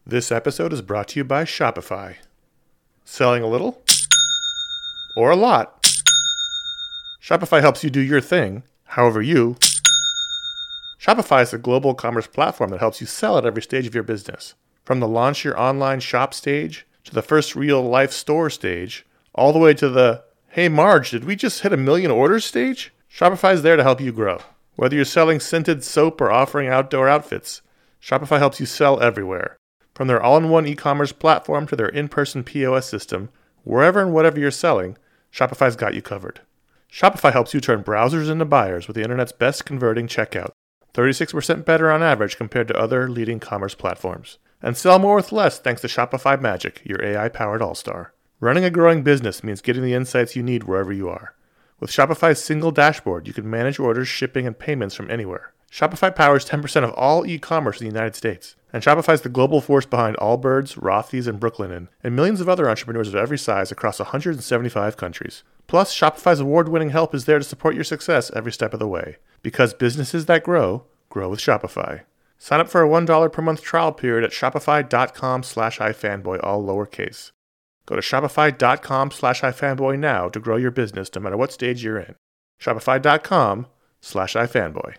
This episode is brought to you by Shopify. Selling a little or a lot? Shopify helps you do your thing, however you. Shopify is a global commerce platform that helps you sell at every stage of your business. From the launch your online shop stage, to the first real-life store stage, all the way to the, hey Marge, did we just hit 1 million orders stage? Shopify is there to help you grow. Whether you're selling scented soap or offering outdoor outfits, Shopify helps you sell everywhere. From their all-in-one e-commerce platform to their in-person POS system, wherever and whatever you're selling, Shopify's got you covered. Shopify helps you turn browsers into buyers with the internet's best converting checkout, 36% better on average compared to other leading commerce platforms. And sell more with less thanks to Shopify Magic, your AI-powered all-star. Running a growing business means getting the insights you need wherever you are. With Shopify's single dashboard, you can manage orders, shipping, and payments from anywhere. Shopify powers 10% of all e-commerce in the United States. And Shopify's the global force behind Allbirds, Rothy's, and Brooklinen, and millions of other entrepreneurs of every size across 175 countries. Plus, Shopify's award-winning help is there to support your success every step of the way. Because businesses that grow, grow with Shopify. Sign up for a $1 per month trial period at shopify.com/ifanboy, all lowercase. Go to shopify.com/ifanboy now to grow your business no matter what stage you're in. Shopify.com/ifanboy.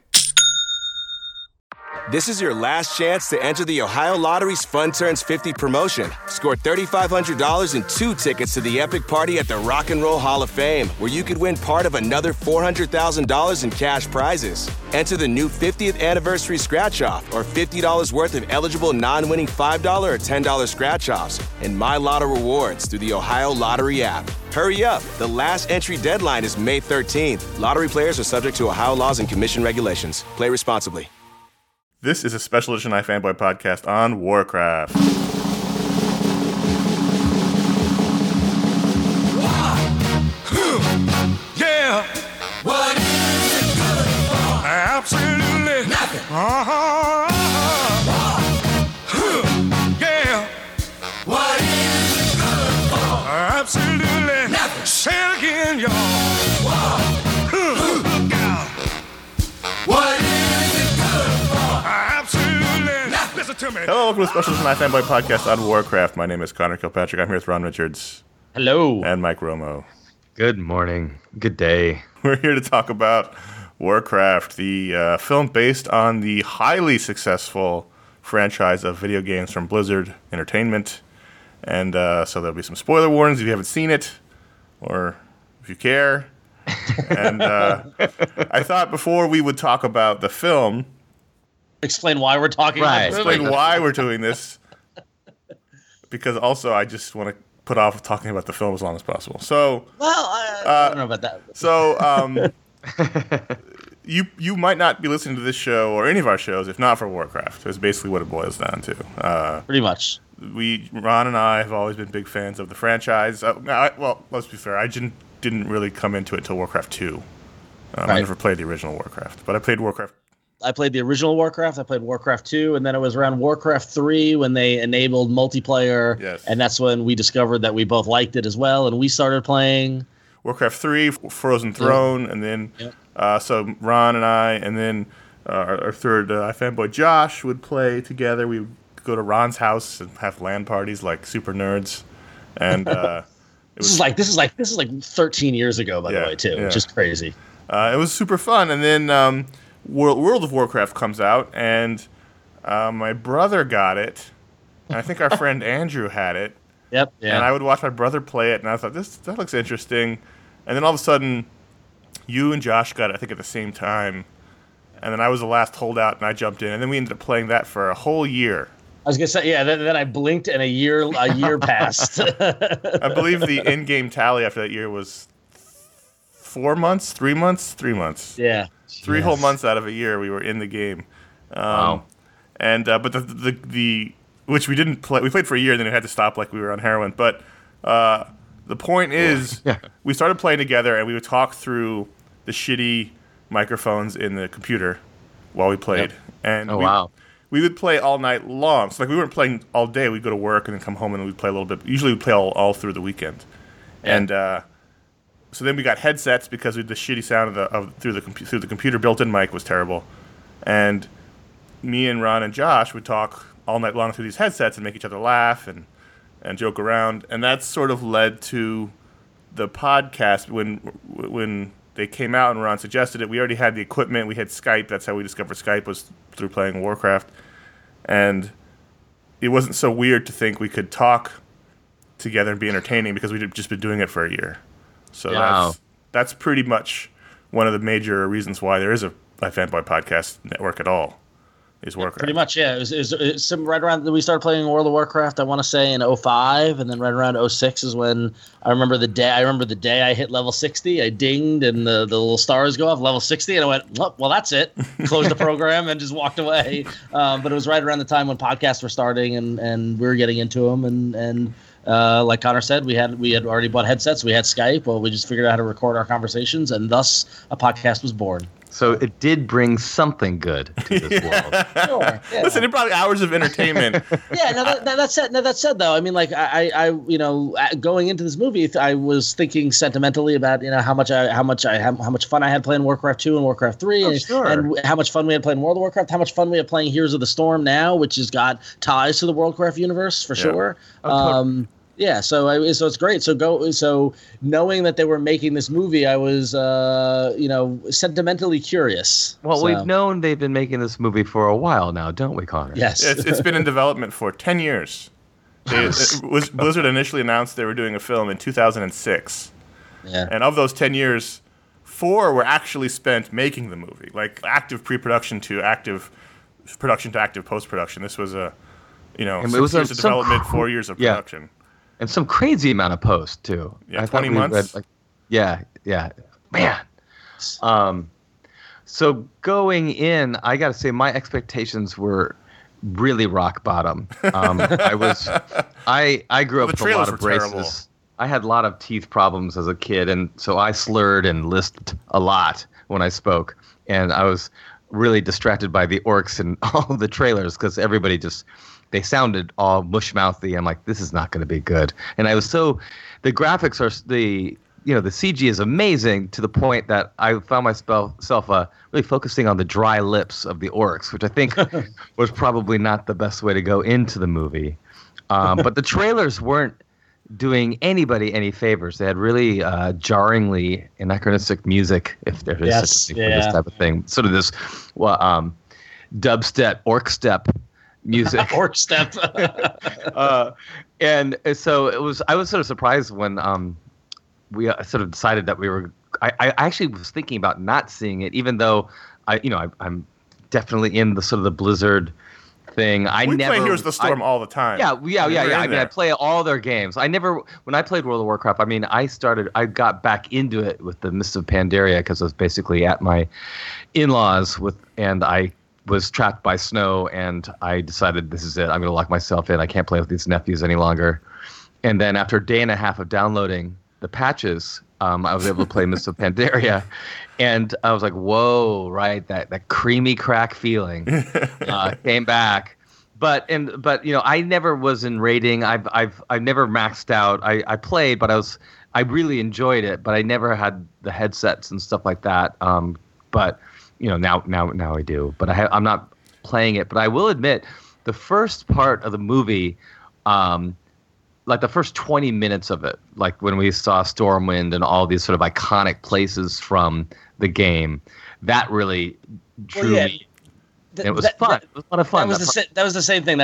This is your last chance to enter the Ohio Lottery's Fun Turns 50 promotion. Score $3,500 and 2 tickets to the epic party at the Rock and Roll Hall of Fame, where you could win part of another $400,000 in cash prizes. Enter the new 50th anniversary scratch-off or $50 worth of eligible non-winning $5 or $10 scratch-offs and My Lotto rewards through the Ohio Lottery app. Hurry up. The last entry deadline is May 13th. Lottery players are subject to Ohio laws and commission regulations. Play responsibly. This is a special edition iFanboy podcast on Warcraft. Yeah. What is it good for? Absolutely nothing. Yeah. What is it good for? Absolutely nothing. Say it again, y'all. Look out. What is it good for? Absolutely nothing. Listen to me. Hello, welcome to a special edition iFanboy podcast on Warcraft. My name is Connor Kilpatrick. I'm here with Ron Richards. Hello. And Mike Romo. Good morning. Good day. We're here to talk about Warcraft, the film based on the highly successful franchise of video games from Blizzard Entertainment. And so there'll be some spoiler warnings if you haven't seen it, or if you care. And I thought before we would talk about the film, explain why we're talking about this. Explain why we're doing this. Because also I just want to put off talking about the film as long as possible. So, I don't know about that. So, you might not be listening to this show or any of our shows if not for Warcraft. Is basically what it boils down to. Pretty much. Ron and I have always been big fans of the franchise. Well, let's be fair. I didn't really come into it until Warcraft 2. Right. I never played the original Warcraft, but I played Warcraft. I played the original Warcraft. I played Warcraft 2, and then it was around Warcraft 3 when they enabled multiplayer. Yes. And that's when we discovered that we both liked it as well, and we started playing Warcraft 3, Frozen Throne, and then so Ron and I, and then our third iFanboy Josh would play together. We would go to Ron's house and have LAN parties like super nerds, and this is like 13 years ago, by the way, too, which is crazy. It was super fun, and then World of Warcraft comes out, and my brother got it, and I think our friend Andrew had it. Yep. Yeah. And I would watch my brother play it, and I thought, that looks interesting. And then all of a sudden, you and Josh got it, I think, at the same time. And then I was the last holdout, and I jumped in. And then we ended up playing that for a whole year. I was going to say, yeah, then I blinked, and a year passed. I believe the in-game tally after that year was 4 months, 3 months, 3 months. Yeah. 3 whole months out of a year we were in the game. Wow. And but the which we didn't play. We played for a year, and then it had to stop like we were on heroin. But the point is, we started playing together, and we would talk through the shitty microphones in the computer while we played. Yep. And we would play all night long. So like we weren't playing all day. We'd go to work and then come home, and we'd play a little bit. Usually we'd play all through the weekend. Yeah. And so then we got headsets because the shitty sound through the computer built-in mic was terrible. And me and Ron and Josh would talk all night long through these headsets and make each other laugh and joke around. And that's sort of led to the podcast. When they came out and Ron suggested it, we already had the equipment. We had Skype. That's how we discovered Skype, was through playing Warcraft. And it wasn't so weird to think we could talk together and be entertaining because we'd just been doing it for a year. So that's pretty much one of the major reasons why there is a Fanboy Podcast Network at all. Is Warcraft. Pretty much, yeah. It was right around we started playing World of Warcraft, I want to say, in 05, and then right around 06 is when I remember the day I hit level 60. I dinged, and the little stars go off, level 60, and I went, well, that's it. Closed the program and just walked away. But it was right around the time when podcasts were starting, and we were getting into them, and like Connor said, we had already bought headsets. We had Skype. Well, we just figured out how to record our conversations, and thus a podcast was born. So it did bring something good to this world. Sure. Yeah. Listen, it brought hours of entertainment. Yeah. That said, though, I mean, like I going into this movie, I was thinking sentimentally about how much fun I had playing Warcraft 2 and Warcraft 3, and how much fun we had playing World of Warcraft, how much fun we had playing Heroes of the Storm now, which has got ties to the Warcraft universe for sure. Totally. Yeah, so it's great. So knowing that they were making this movie, I was sentimentally curious. Well, we've known they've been making this movie for a while now, don't we, Connor? Yes, it's been in development for 10 years. Blizzard initially announced they were doing a film in 2006. Yeah, and of those 10 years, 4 were actually spent making the movie, like active pre-production to active production to active post-production. This was a 6 years of development, 4 years of production. And some crazy amount of post too. Yeah, 20 months. Man. So going in, I got to say my expectations were really rock bottom. I grew up with a lot of braces. Terrible. I had a lot of teeth problems as a kid, and so I slurred and lisped a lot when I spoke. And I was really distracted by the orcs and all the trailers because everybody they sounded all mush-mouthy. I'm like, this is not going to be good. And I was the graphics are the CG is amazing to the point that I found myself really focusing on the dry lips of the orcs, which I think was probably not the best way to go into the movie. But the trailers weren't doing anybody any favors. They had really jarringly anachronistic music, if there is such a thing for this type of thing. Sort of this dubstep, orc step music. Orc step. And so it was. I was sort of surprised when we sort of decided that we were. I actually was thinking about not seeing it, even though I'm definitely in the sort of the Blizzard thing. We play Heroes of the Storm all the time. Yeah. I mean, I play all their games. When I played World of Warcraft, I mean, I got back into it with the Mists of Pandaria because I was basically at my in-laws and I was trapped by snow, and I decided this is it. I'm going to lock myself in. I can't play with these nephews any longer. And then after a day and a half of downloading the patches, I was able to play Mists of Pandaria, and I was like, "Whoa!" Right, that creamy crack feeling came back. But I never was in raiding. I've never maxed out. I played, but I really enjoyed it. But I never had the headsets and stuff like that. But now I do, but I'm not playing it. But I will admit, the first part of the movie, like the first 20 minutes of it, like when we saw Stormwind and all these sort of iconic places from the game, that really drew me. It was fun. It was a lot of fun. That was the same thing.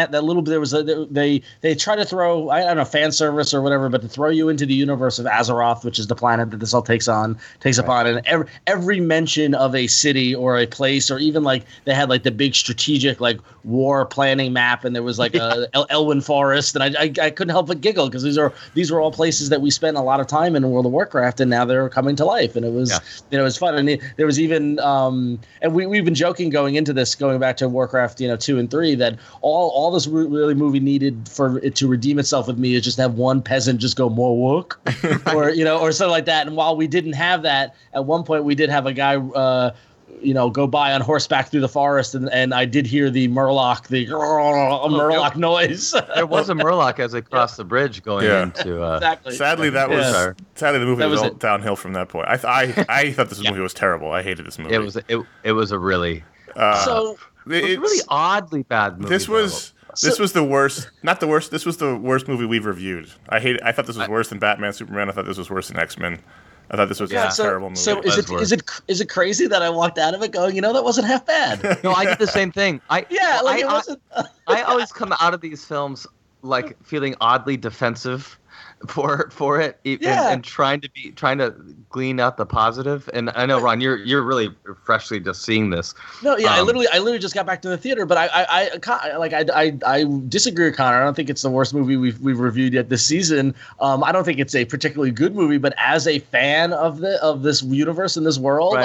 They try to throw, I don't know, fan service or whatever, but to throw you into the universe of Azeroth, which is the planet that this all takes upon, and every mention of a city or a place, or even like they had like the big strategic like war planning map, and there was like a Elwyn Forest, and I couldn't help but giggle because these were all places that we spent a lot of time in World of Warcraft, and now they're coming to life, and it was it was fun, and there was even and we've been joking going into this, going back to Warcraft 2 and 3, that all this really movie needed for it to redeem itself with me is just have one peasant just go more work or or something like that. And while we didn't have that, at one point we did have a guy go by on horseback through the forest, and I did hear the Murloc, Murloc noise. There was a Murloc as they crossed the bridge going into. Exactly. Sadly, the movie was all downhill from that point. I thought this movie was terrible. I hated this movie. It was a really. It was a really oddly bad movie. This was the worst. Not the worst. This was the worst movie we've reviewed. I thought this was worse than Batman, Superman. I thought this was worse than X-Men. I thought this was a terrible movie. So is it crazy that I walked out of it going, that wasn't half bad? No, I did the same thing. It wasn't. I always come out of these films like feeling oddly defensive for it, and trying to glean out the positive. And I know, Ron, you're really freshly just seeing this. No, yeah, I literally just got back to the theater, but I disagree with Connor. I don't think it's the worst movie we've reviewed yet this season. I don't think it's a particularly good movie, but as a fan of this universe and this world,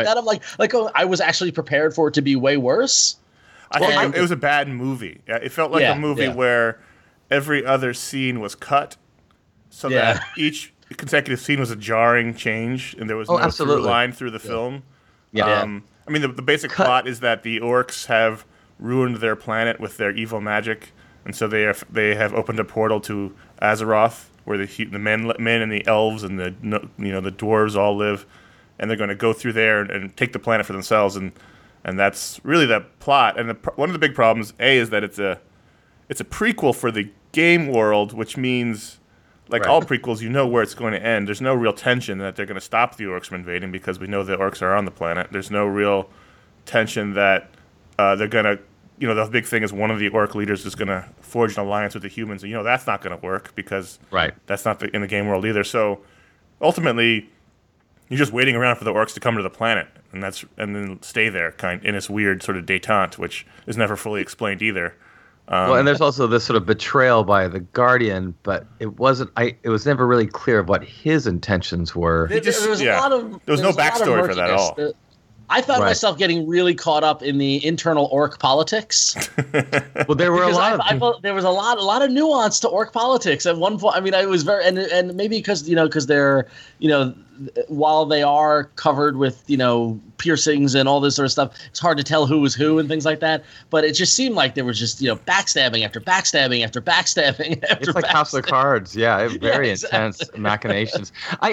I was actually prepared for it to be way worse. I think it was a bad movie. It felt like a movie where every other scene was cut. So that each consecutive scene was a jarring change, and there was no through line through the film. Yeah. I mean, the basic plot is that the orcs have ruined their planet with their evil magic, and so they have opened a portal to Azeroth, where the men and the elves and the dwarves all live, and they're going to go through there and take the planet for themselves, and that's really the plot. And one of the big problems, is that it's a prequel for the game world, which means, like all prequels, you know where it's going to end. There's no real tension that they're going to stop the orcs from invading because we know the orcs are on the planet. There's no real tension that they're going to, the big thing is one of the orc leaders is going to forge an alliance with the humans. And, that's not going to work because that's not in the game world either. So ultimately, you're just waiting around for the orcs to come to the planet and then stay there in this weird sort of détente, which is never fully explained either. And there's also this sort of betrayal by the Guardian, but it was never really clear what his intentions were. There was no backstory for that at all. I found myself getting really caught up in the internal orc politics. Well, there were I felt there was a lot of nuance to orc politics at one point. I mean, I was very and maybe because they're while they are covered with piercings and all this sort of stuff, it's hard to tell who was who and things like that. But it just seemed like there was just backstabbing after backstabbing after backstabbing. It's like House of Cards, very intense machinations.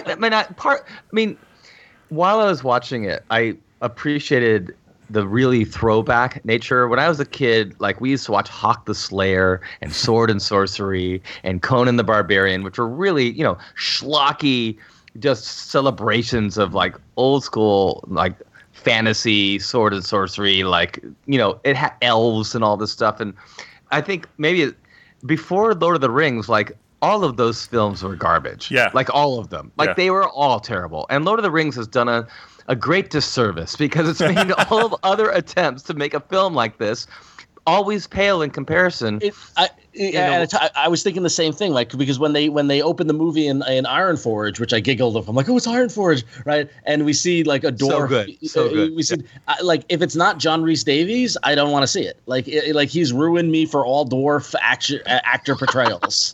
While I was watching it, I appreciated the really throwback nature. When I was a kid, like we used to watch Hawk the Slayer and Sword and Sorcery and Conan the Barbarian, which were really, schlocky, just celebrations of like old school, like fantasy, sword and sorcery, like, it had elves and all this stuff. And I think maybe before Lord of the Rings, like all of those films were garbage. Yeah. Like all of them. Like they were all terrible. And Lord of the Rings has done a great disservice because it's made all of other attempts to make a film like this always pale in comparison. I was thinking the same thing, like because when they opened the movie in Ironforge, which I giggled of, I'm like, oh, it's Ironforge, right? And we see like a dwarf. So good. We see like if it's not John Rhys Davies, I don't want to see it. Like he's ruined me for all dwarf actor portrayals.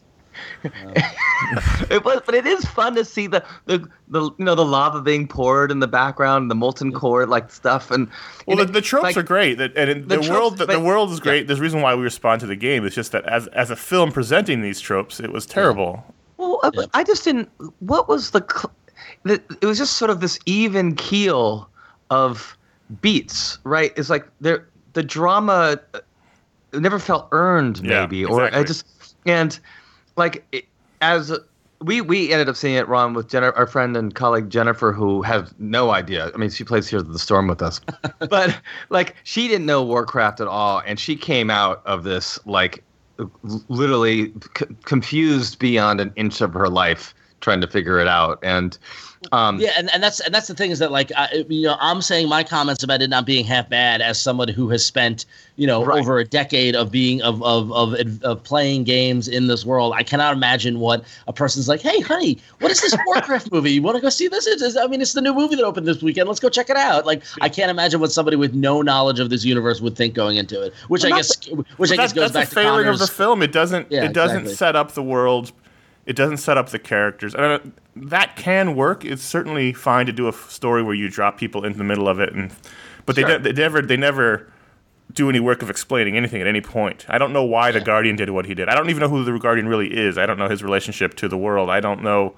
But it is fun to see the lava being poured in the background, the molten core like stuff, and the tropes are great. The world is great. There's a reason why we respond to the game. It's just that as a film presenting these tropes, it was terrible. Well, I just didn't. What was it was just sort of this even keel of beats, right? It's like the drama never felt earned, maybe, and. Like, we ended up seeing it, Ron, with our friend and colleague Jennifer, who has no idea. I mean, she plays Heroes of the Storm with us. But, like, she didn't know Warcraft at all, and she came out of this, like, literally confused beyond an inch of her life trying to figure it out. And and that's the thing is that like I'm saying my comments about it not being half bad as someone who has spent over a decade of being of playing games in this world. I cannot imagine what a person's like. Hey, honey, what is this Warcraft movie? You want to go see this? It's the new movie that opened this weekend. Let's go check it out. Like I can't imagine what somebody with no knowledge of this universe would think going into it. Which I guess goes back to the failing of the film. It doesn't set up the world. It doesn't set up the characters. That can work. It's certainly fine to do a story where you drop people into the middle of it, but they never do any work of explaining anything at any point. I don't know why the Guardian did what he did. I don't even know who the Guardian really is. I don't know his relationship to the world. I don't know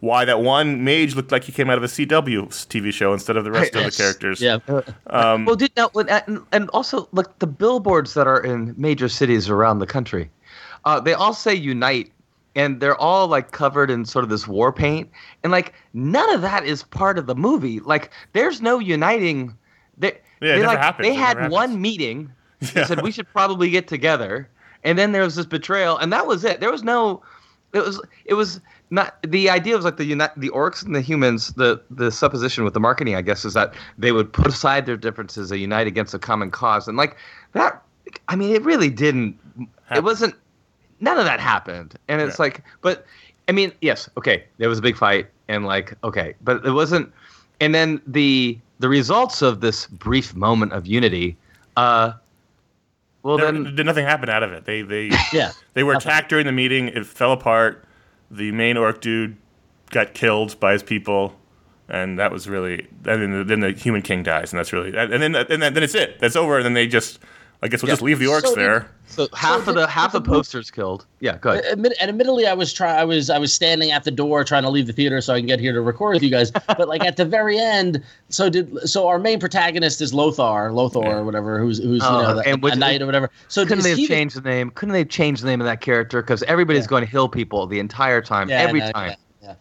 why that one mage looked like he came out of a CW TV show instead of the rest of the characters. Yeah. And also look, the billboards that are in major cities around the country, they all say unite, and they're all like covered in sort of this war paint, and like none of that is part of the movie. Like there's no uniting. It never happens. They It had never happens. one meeting. They said we should probably get together, and then there was this betrayal, and that was it. There was no. It was not, the idea was like the orcs and the humans. The supposition with the marketing, I guess, is that they would put aside their differences and unite against a common cause, and like that. I mean, it really didn't. It wasn't. None of that happened, and it's like, but I mean, yes, okay, there was a big fight, and like, okay, but it wasn't. And then the results of this brief moment of unity. Nothing happened out of it. They were attacked during the meeting. It fell apart. The main orc dude got killed by his people, and that was really. And then the human king dies, and that's really. And then it's it. That's over. And then they just. I guess we'll just leave the orcs there. So half the posters killed. Yeah, go ahead. And admittedly, I was standing at the door trying to leave the theater so I can get here to record with you guys. But like at the very end, so our main protagonist is Lothar or whatever, who's a knight or whatever. So couldn't they have changed the name? Couldn't they have changed the name of that character? Because everybody's going to heal people the entire time, every time.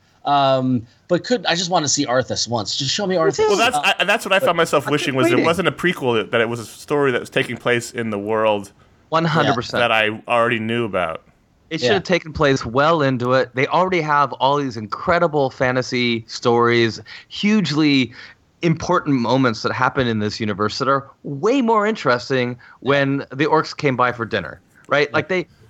But I just want to see Arthas once. Just show me Arthas. Well, that's what I found myself wishing was it wasn't a prequel, that it was a story that was taking place in the world 100% that I already knew about. It should have taken place well into it. They already have all these incredible fantasy stories, hugely important moments that happen in this universe that are way more interesting when the orcs came by for dinner, right? Yeah. Like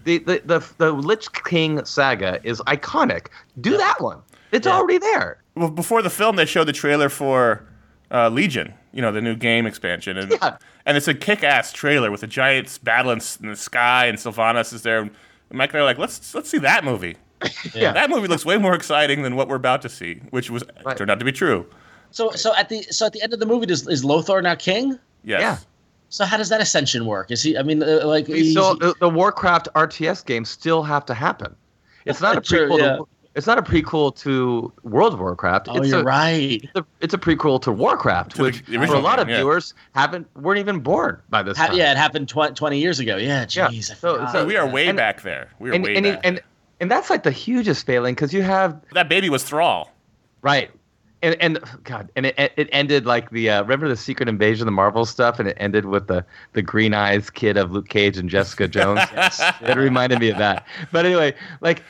the Lich King saga is iconic. Do that one. It's already there. Well, before the film, they showed the trailer for Legion, the new game expansion. And it's a kick-ass trailer with a giant battle in the sky, and Sylvanas is there. And Mike and I are like, let's see that movie. That movie looks way more exciting than what we're about to see, which turned out to be true. So at the end of the movie, is Lothar now king? Yes. Yeah. So how does that ascension work? Is he? I mean, so the Warcraft RTS games still have to happen. It's not a prequel. It's not a prequel to World of Warcraft. You're right. It's a prequel to Warcraft, which for a lot of viewers weren't even born by this time. Yeah, it happened 20 years ago. Yeah, jeez. So we are way back there. We are way back. And that's like the hugest failing, because you have that baby was Thrall, right? And it ended like remember the Secret Invasion, the Marvel stuff, and it ended with the green eyes kid of Luke Cage and Jessica Jones. It reminded me of that. But anyway, like.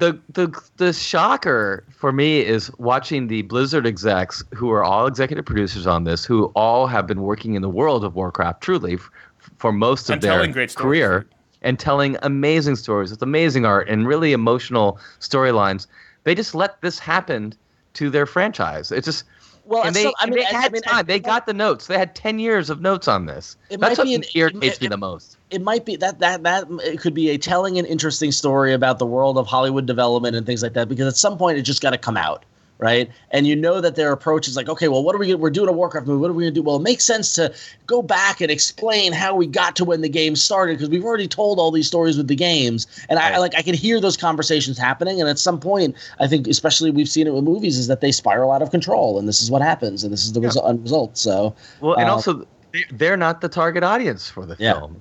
The shocker for me is watching the Blizzard execs, who are all executive producers on this, who all have been working in the world of Warcraft truly for most of their career, and telling amazing stories with amazing art and really emotional storylines. They just let this happen to their franchise. It's just they had time. They got the notes. They had 10 years of notes on this. That's what irritates me the most. It might be that it could be a telling and interesting story about the world of Hollywood development and things like that, because at some point it just got to come out, right? And that their approach is like, okay, well, we're doing a Warcraft movie. What are we going to do? Well, it makes sense to go back and explain how we got to when the game started, because we've already told all these stories with the games. And I can hear those conversations happening. And at some point, I think, especially we've seen it with movies, is that they spiral out of control, and this is what happens, and this is the result. So, and also, they're not the target audience for the film.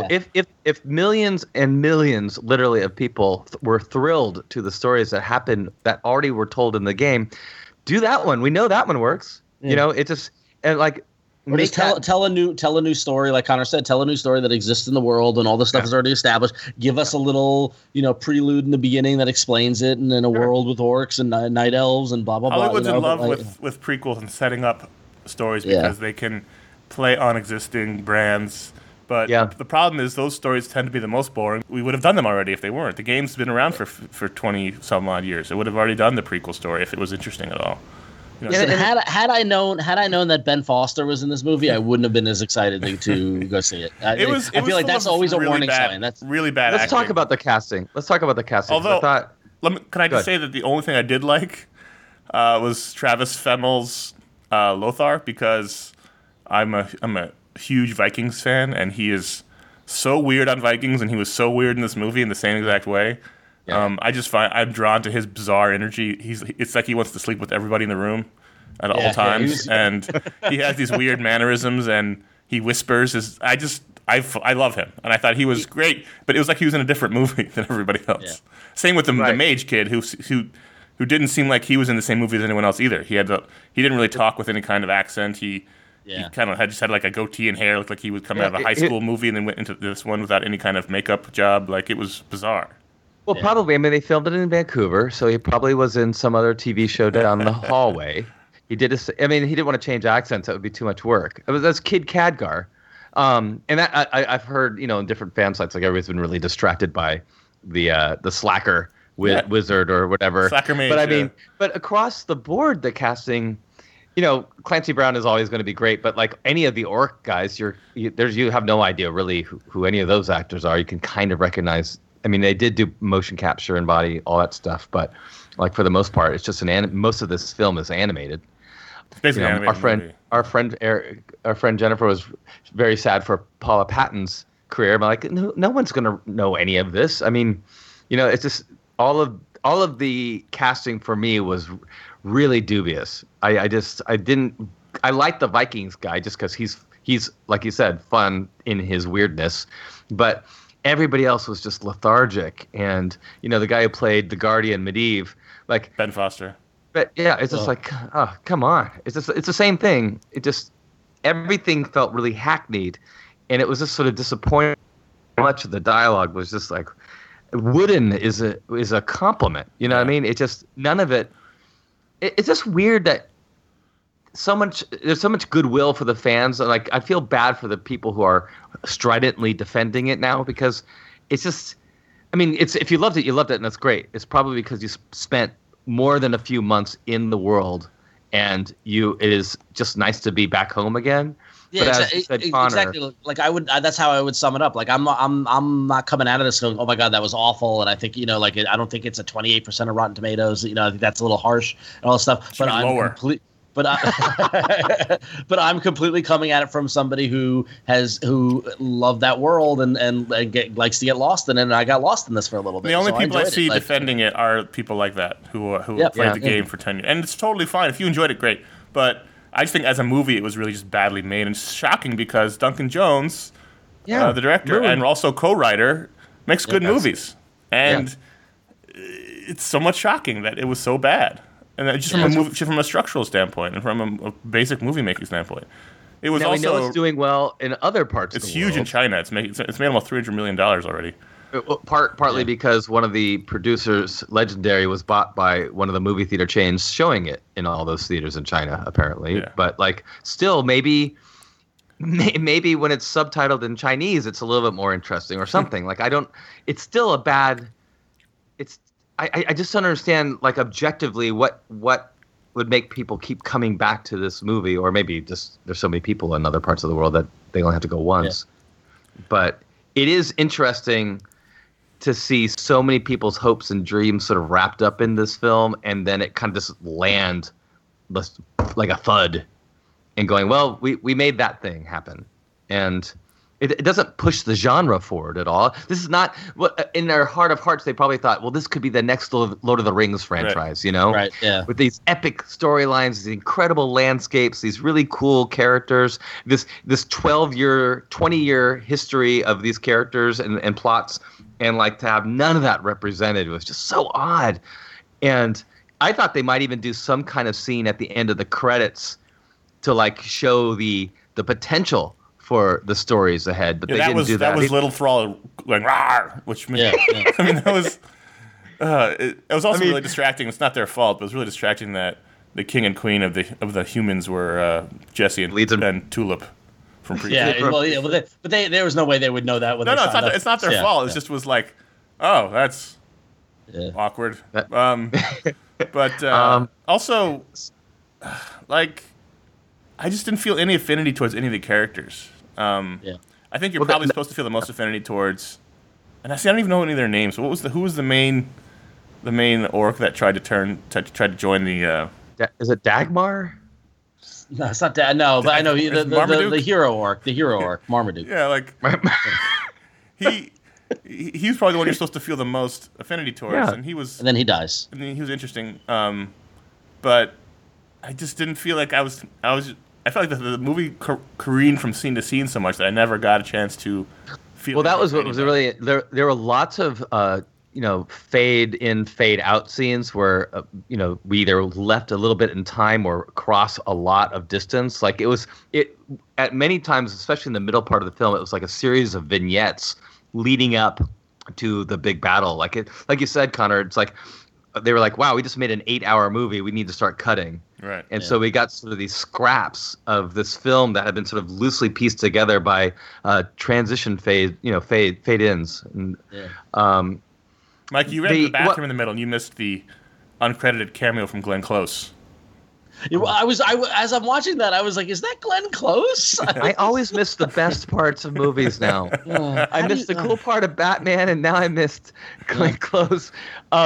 If millions and millions, literally, of people were thrilled to the stories that happened that already were told in the game, do that one. We know that one works. It just tell a new story, like Connor said. Tell a new story that exists in the world, and all the stuff is already established. Give us a little, prelude in the beginning that explains it, and in a world with orcs and night elves and blah blah blah. Hollywood's in love with prequels and setting up stories because they can play on existing brands, but the problem is those stories tend to be the most boring. We would have done them already if they weren't. The game's been around for 20 some odd years. It would have already done the prequel story if it was interesting at all. Had I known that Ben Foster was in this movie, I wouldn't have been as excited to go see it. I feel like that's always a warning sign. That's really bad. Let's talk about the casting. Although, can I just say that the only thing I did like was Travis Fammel's Lothar, because I'm a huge Vikings fan, and he is so weird on Vikings, and he was so weird in this movie in the same exact way Yeah. I just find I'm drawn to his bizarre energy. It's like he wants to sleep with everybody in the room at all times, and he has these weird mannerisms, and he whispers. I love him, and I thought he was great, but it was like he was in a different movie than everybody else. Yeah. Same with the mage kid who didn't seem like he was in the same movie as anyone else either. He didn't really talk with any kind of accent. He kind of had like a goatee and hair, looked like he was coming out of a high school movie, and then went into this one without any kind of makeup job. Like, it was bizarre. Well, probably. I mean, they filmed it in Vancouver, so he probably was in some other TV show down the hallway. He didn't want to change accents. That would be too much work. That's Kid Khadgar. And that I've heard, in different fan sites, like everybody's been really distracted by the slacker wizard or whatever. Slacker mage. But but across the board, the casting, Clancy Brown is always going to be great. But like any of the orc guys, you have no idea really who any of those actors are. You can kind of recognize. I mean, they did do motion capture and body, all that stuff, but like for the most part, it's just most of this film is animated. It's basically an animated movie. Our friend Jennifer was very sad for Paula Patton's career. I'm like, no one's gonna know any of this. I mean, it's just all of the casting for me was really dubious. I liked the Vikings guy just because he's like you said, fun in his weirdness, but everybody else was just lethargic. And the guy who played the Guardian Medivh, like Ben Foster. But yeah, it's just like, oh, come on. It's the same thing. It just, everything felt really hackneyed, and it was just sort of disappointing. Much of the dialogue was just like, wooden is a compliment. You know what I mean? It just, none of it. It's just weird that there's so much goodwill for the fans. Like, I feel bad for the people who are stridently defending it now, because it's just, I mean, if you loved it, you loved it, and that's great. It's probably because you spent more than a few months in the world, and it is just nice to be back home again. Yeah, but as you said, Connor, exactly. Like that's how I would sum it up. Like I'm not coming out of this going, oh my god, that was awful. And I think I don't think it's a 28% of Rotten Tomatoes. I think that's a little harsh and all this stuff. But I'm lower. But I'm completely coming at it from somebody who loved that world and likes to get lost in it. And I got lost in this for a little bit. The only people I see defending it are people like that who played the game for 10 years, and it's totally fine if you enjoyed it. Great, but I just think as a movie it was really just badly made, and it's shocking because Duncan Jones, the director and also co-writer, makes good movies, and it's somewhat shocking that it was so bad. And just from a structural standpoint and from a basic movie making standpoint, it was we know it's doing well in other parts. It's of the huge world. in China. It's made almost $300 million already. Partly because one of the producers, Legendary, was bought by one of the movie theater chains, showing it in all those theaters in China, apparently. Yeah. But like, still, maybe when it's subtitled in Chinese, it's a little bit more interesting or something. Like, it's still a bad. I just don't understand, like, objectively what would make people keep coming back to this movie, or maybe just there's so many people in other parts of the world that they only have to go once. Yeah. But it is interesting to see so many people's hopes and dreams sort of wrapped up in this film, and then it kind of just land like a thud and going, well, we made that thing happen. And it doesn't push the genre forward at all. This is not what in their heart of hearts they probably thought, well, this could be the next Lord of the Rings franchise, Right, yeah. With these epic storylines, these incredible landscapes, these really cool characters, this 12-year, 20-year history of these characters and plots, and like to have none of that represented was just so odd. And I thought they might even do some kind of scene at the end of the credits to like show the potential for the stories ahead, but they didn't do that. That was Little Thrall going rawr, which meant, I mean, that was it was also really distracting. It's not their fault, but it was really distracting that the king and queen of the humans were Jesse and Tulip from Preacher. But there was no way they would know that. It's not their fault. It just was like, oh, that's awkward. Also, like, I just didn't feel any affinity towards any of the characters. I think you're probably supposed to feel the most affinity towards, and I don't even know any of their names. Who was the main orc that tried to join the? Is it Dagmar? No, it's not that. No, but I know the hero orc, Marmaduke. Yeah, like he was probably the one you're supposed to feel the most affinity towards, Yeah. and he was. And then he dies. I mean, he was interesting, but I just didn't feel like I felt like the movie careened from scene to scene so much that I never got a chance to feel. Well, that like was what anybody. was really there were lots of fade in, fade out scenes where we either left a little bit in time or cross a lot of distance. Like it at many times, especially in the middle part of the film, it was like a series of vignettes leading up to the big battle. Like you said, Connor, it's like they were like, wow, we just made an 8-hour movie. We need to start cutting. Right. And so we got sort of these scraps of this film that had been sort of loosely pieced together by transition fade ins. And, Mike, you ran to the bathroom in the middle, and you missed the uncredited cameo from Glenn Close. As I'm watching that, I was like, "Is that Glenn Close?" I always miss the best parts of movies now. I missed the cool part of Batman, and now I missed Glenn Close.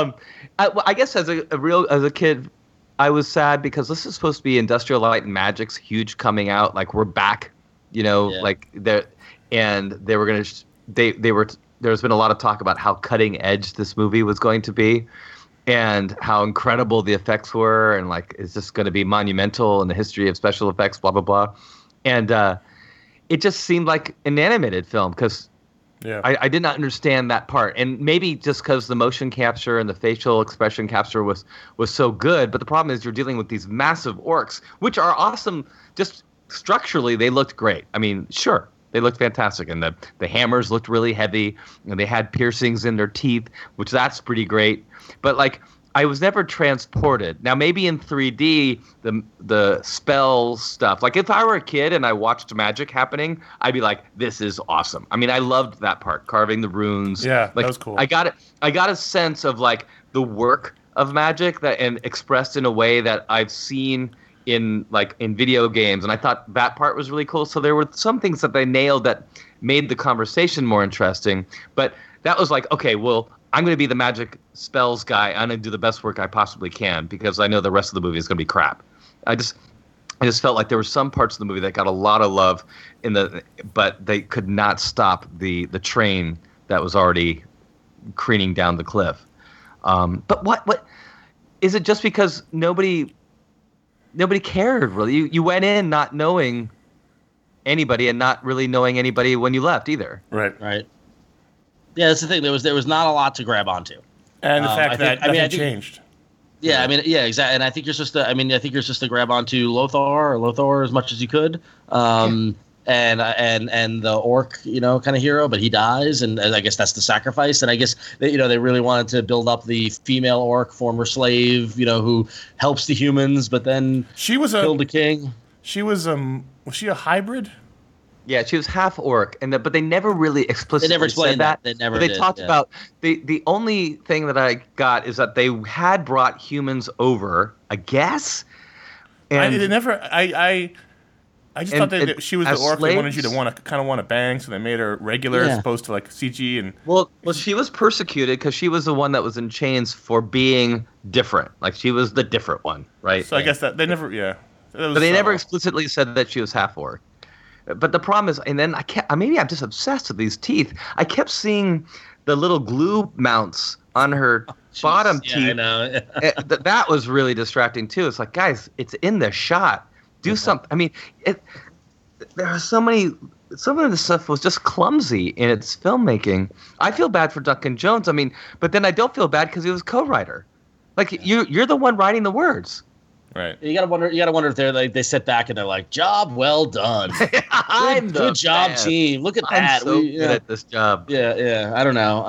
I guess as a kid, I was sad because this is supposed to be Industrial Light and Magic's huge coming out. Like we're back, like and they were gonna they were. There's been a lot of talk about how cutting edge this movie was going to be and how incredible the effects were and like it's just going to be monumental in the history of special effects, blah, blah, blah. And it just seemed like an animated film because I did not understand that part. And maybe just because the motion capture and the facial expression capture was so good. But the problem is you're dealing with these massive orcs, which are awesome. Just structurally, they looked great. I mean, sure. They looked fantastic, and the hammers looked really heavy, and they had piercings in their teeth, which that's pretty great. But like, I was never transported. Now, maybe in 3D, the spell stuff. Like, if I were a kid and I watched magic happening, I'd be like, "This is awesome." I mean, I loved that part, carving the runes. Yeah, like, that was cool. I got a sense of like the work of magic and expressed in a way that I've seen in video games, and I thought that part was really cool. So there were some things that they nailed that made the conversation more interesting. But that was like, okay, well, I'm going to be the magic spells guy. I'm going to do the best work I possibly can because I know the rest of the movie is going to be crap. I just felt like there were some parts of the movie that got a lot of love but they could not stop the train that was already careening down the cliff. But what is it? Just because nobody cared, really. You went in not knowing anybody and not really knowing anybody when you left either. Right. Yeah, that's the thing. There was not a lot to grab onto, and the fact that nothing changed. Yeah, I mean, yeah, exactly. And I think you're supposed to grab onto Lothar as much as you could. And the orc, kind of hero, but he dies, and I guess that's the sacrifice. And I guess they really wanted to build up the female orc, former slave, who helps the humans, but then she was killed the king. She was she a hybrid? Yeah, she was half orc, but they never really explicitly said that. They never. They talked about the only thing that I got is that they had brought humans over, I guess. And I just thought that she was the orc they wanted you to want to bang, so they made her regular as opposed to like CG and. Well, she was persecuted because she was the one that was in chains for being different. Like she was the different one, right? So I guess that they never, But they never explicitly said that she was half orc. But the problem is, and then maybe I'm just obsessed with these teeth. I kept seeing the little glue mounts on her bottom teeth. I know. That was really distracting too. It's like, guys, it's in the shot. Do something. I mean, there are so many. Some of the stuff was just clumsy in its filmmaking. I feel bad for Duncan Jones. I mean, but then I don't feel bad because he was co-writer. Like you're the one writing the words. Right. You gotta wonder if they sit back and they're like, "Job well done, good job, team. Look at that. I'm so good at this job." Yeah. I don't know.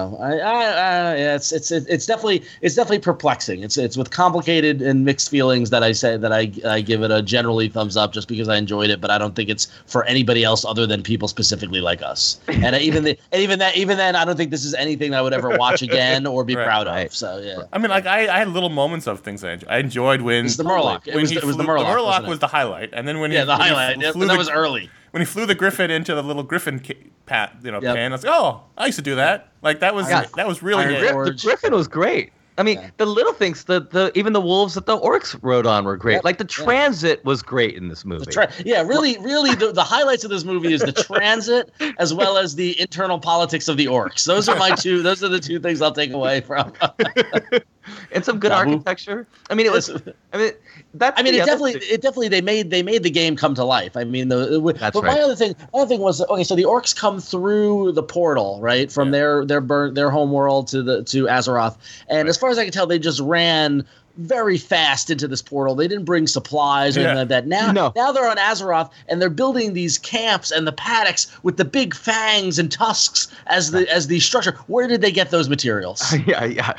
Yeah, it's definitely perplexing. It's with complicated and mixed feelings that I say that I give it a generally thumbs up just because I enjoyed it, but I don't think it's for anybody else other than people specifically like us. And even then, I don't think this is anything that I would ever watch again or be proud of. So yeah. I mean, like I had little moments of things I enjoyed when. The Murloc. It was the Murloc. The Murloc was the highlight, and then when the highlight. That was early. When he flew the Griffin into the little Griffin pan, I was like, oh, I used to do that. Like that was really the Griffin was great. I mean, the little things, the even the wolves that the orcs rode on were great. Like the transit was great in this movie. Really, the highlights of this movie is the transit as well as the internal politics of the orcs. Those are the two things I'll take away from. And some good architecture. I mean, it definitely they made the game come to life. I mean, but my other thing was, okay, so the orcs come through the portal, right, from their home world to Azeroth, and as far as I can tell, they just ran very fast into this portal. They didn't bring supplies or anything like that. Now they're on Azeroth and they're building these camps and the paddocks with the big fangs and tusks as the structure. Where did they get those materials? Yeah.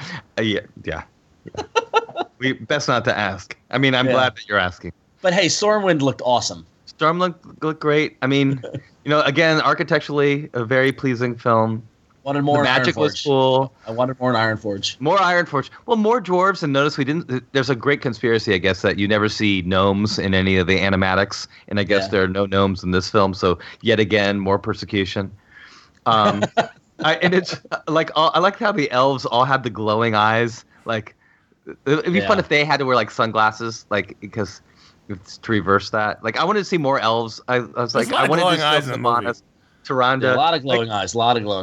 We best not to ask. I mean, I'm glad that you're asking. But hey, Stormwind looked awesome. Looked great. I mean, again, architecturally, a very pleasing film. Wanted more. The magic was cool. I wanted more in Ironforge. More Ironforge. Well, more dwarves. And notice we didn't. There's a great conspiracy, I guess, that you never see gnomes in any of the animatics, and I guess there are no gnomes in this film. So yet again, more persecution. And it's like I like how the elves all had the glowing eyes. Like it'd be fun if they had to wear like sunglasses, like because it's to reverse that. Like I wanted to see more elves. I was like, I wanted to see Sylvanas. Tyrande. Yeah, a lot of glowing eyes.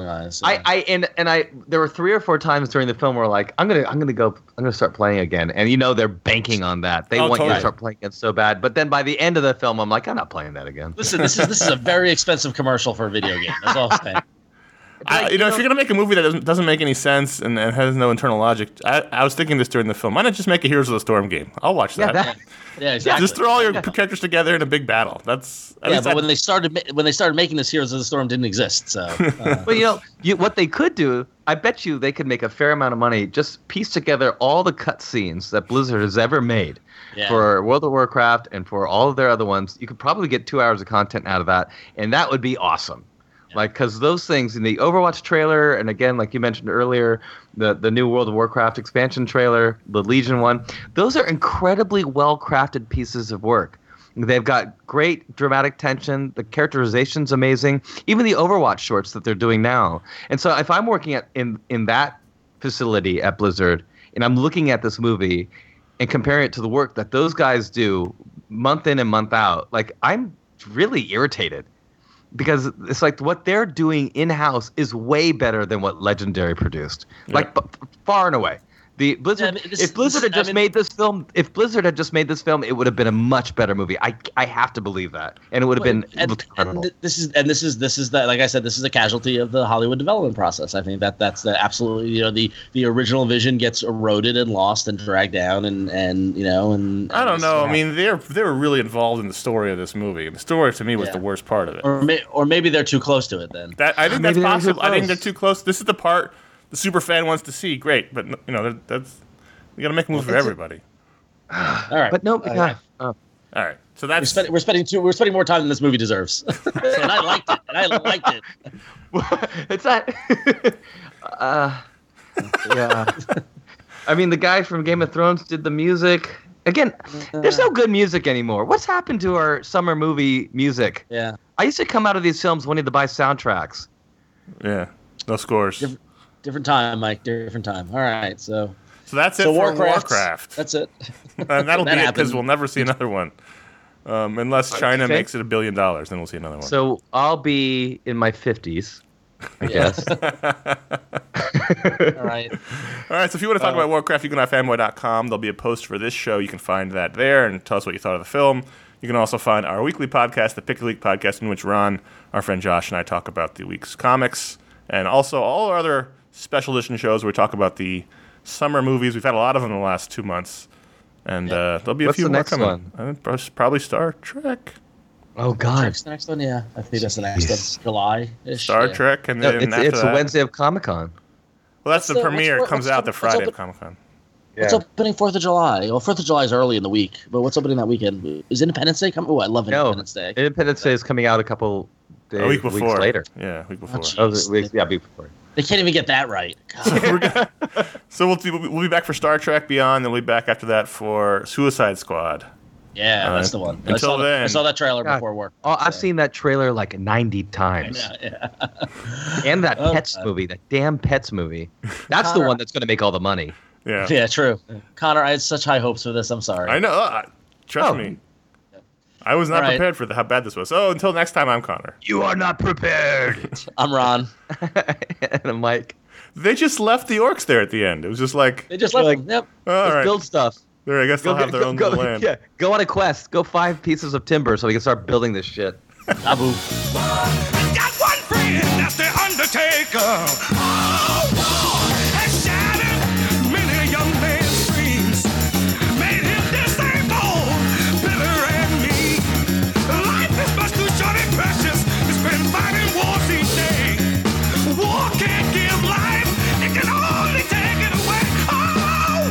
Yeah. There were 3 or 4 times during the film where like I'm gonna start playing again, and they're banking on that. They want you to start playing it so bad, but then by the end of the film, I'm like, I'm not playing that again. Listen, this is a very expensive commercial for a video game. That's all I'm saying. If you're gonna make a movie that doesn't make any sense and has no internal logic, I was thinking this during the film. Why not just make a Heroes of the Storm game? I'll watch that. Yeah, exactly. Just throw all your characters together in a big battle. But when they started making this, Heroes of the Storm didn't exist. So, well, what they could do, I bet you they could make a fair amount of money. Just piece together all the cutscenes that Blizzard has ever made for World of Warcraft and for all of their other ones. You could probably get 2 hours of content out of that, and that would be awesome. Like, because those things in the Overwatch trailer, and again, like you mentioned earlier, the new World of Warcraft expansion trailer, the Legion one, those are incredibly well-crafted pieces of work. They've got great dramatic tension. The characterization's amazing. Even the Overwatch shorts that they're doing now. And so if I'm working in that facility at Blizzard, and I'm looking at this movie and comparing it to the work that those guys do month in and month out, like, I'm really irritated. Because it's like what they're doing in-house is way better than what Legendary produced. Like far and away. The Blizzard. If Blizzard had just made this film, it would have been a much better movie. I have to believe that, and it would have been incredible. This is the, like I said, this is a casualty of the Hollywood development process. I think that's the absolutely the original vision gets eroded and lost and dragged down and I don't know. I mean, they were really involved in the story of this movie. The story to me was the worst part of it. Or maybe they're too close to it then. I think that's possible. I think they're too close. This is the part the super fan wants to see. Great, but that's you got to make a movie for everybody. All right, but no. All right, so that's we're spending more time than this movie deserves, and I liked it. It's that. Yeah. I mean, the guy from Game of Thrones did the music. Again, there's no good music anymore. What's happened to our summer movie music? Yeah. I used to come out of these films wanting to buy soundtracks. Yeah. No scores. Different time, Mike. Different time. All right. So that's it for Warcraft. That's it. And that'll be it because we'll never see another one. Unless China makes it $1 billion, then we'll see another one. So I'll be in my 50s, I guess. All right. So if you want to talk about Warcraft, you can go to fanboy.com. There'll be a post for this show. You can find that there and tell us what you thought of the film. You can also find our weekly podcast, the Pick a Week podcast, in which Ron, our friend Josh, and I talk about the week's comics, and also all our other special edition shows where we talk about the summer movies. We've had a lot of them in the last 2 months, and there'll be a few more coming. I think probably Star Trek. Oh God, Trek's the next one. Yeah, I think that's the next one. July-ish. Star Trek, and then it's a Wednesday of Comic-Con. Well, that's the premiere. It comes out the Friday of Comic-Con. What's opening 4th of July? Well, 4th of July is early in the week, but what's opening that weekend? Is Independence Day coming? Oh, I love Independence Day. Independence Day is coming out a week later. Yeah, a week before. Week before. They can't even get that right. So we'll be back for Star Trek Beyond, and we'll be back after that for Suicide Squad. Yeah, that's the one. Until then, I saw that trailer before work. Oh, I've seen that trailer like 90 times. Yeah. And that Pets movie, that damn Pets movie. That's the one that's going to make all the money. Yeah. Yeah, true. Connor, I had such high hopes for this. I'm sorry. I know. Trust me. I was not All right. prepared for how bad this was. Oh, until next time, I'm Connor. You are not prepared. I'm Ron. And I'm Mike. They just left the orcs there at the end. It was just like, They just left. Like- Yep. all Let's right. build stuff. There, I guess they'll have their own little land. Yeah, go on a quest. Go 5 pieces of timber so we can start building this shit. Abu. Got one friend, that's the Undertaker. Oh, war has shattered many a young man's dreams, made him disabled, bitter and mean. Life is much too short and precious to spend fighting wars each day. War can't give life, it can only take it away. Oh,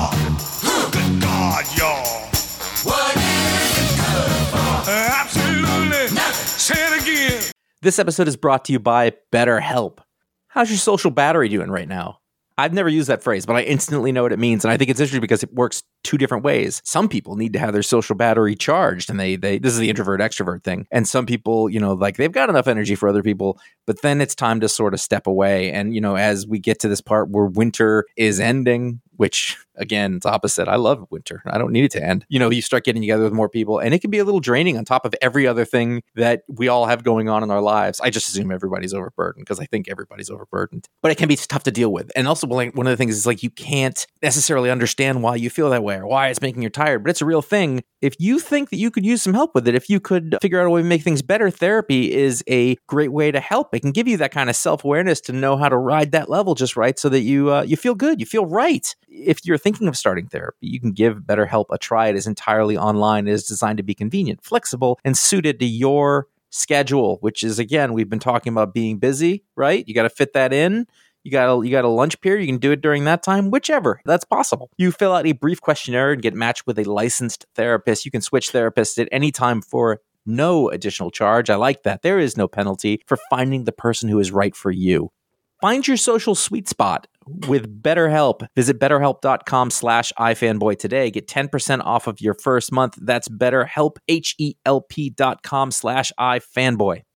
war! Good God, y'all. What is it good for? Absolutely. Say it again. This episode is brought to you by BetterHelp. How's your social battery doing right now? I've never used that phrase, but I instantly know what it means, and I think it's interesting because it works 2 different ways. Some people need to have their social battery charged, and they this is the introvert-extrovert thing. And some people, like they've got enough energy for other people, but then it's time to sort of step away. And, as we get to this part where winter is ending, which, again, it's opposite. I love winter. I don't need it to end. You start getting together with more people, and it can be a little draining on top of every other thing that we all have going on in our lives. I just assume everybody's overburdened because I think everybody's overburdened. But it can be tough to deal with. And also, one of the things is you can't necessarily understand why you feel that way or why it's making you tired, but it's a real thing. If you think that you could use some help with it, if you could figure out a way to make things better, therapy is a great way to help. It can give you that kind of self-awareness to know how to ride that level just right so that you feel good, you feel right. If you're thinking of starting therapy, you can give BetterHelp a try. It is entirely online. It is designed to be convenient, flexible, and suited to your schedule, which is, again, we've been talking about being busy, right? You got to fit that in. You got a lunch period. You can do it during that time, whichever. That's possible. You fill out a brief questionnaire and get matched with a licensed therapist. You can switch therapists at any time for no additional charge. I like that. There is no penalty for finding the person who is right for you. Find your social sweet spot with BetterHelp. Visit BetterHelp.com/iFanboy today. Get 10% off of your first month. That's BetterHelp, HELP.com/iFanboy.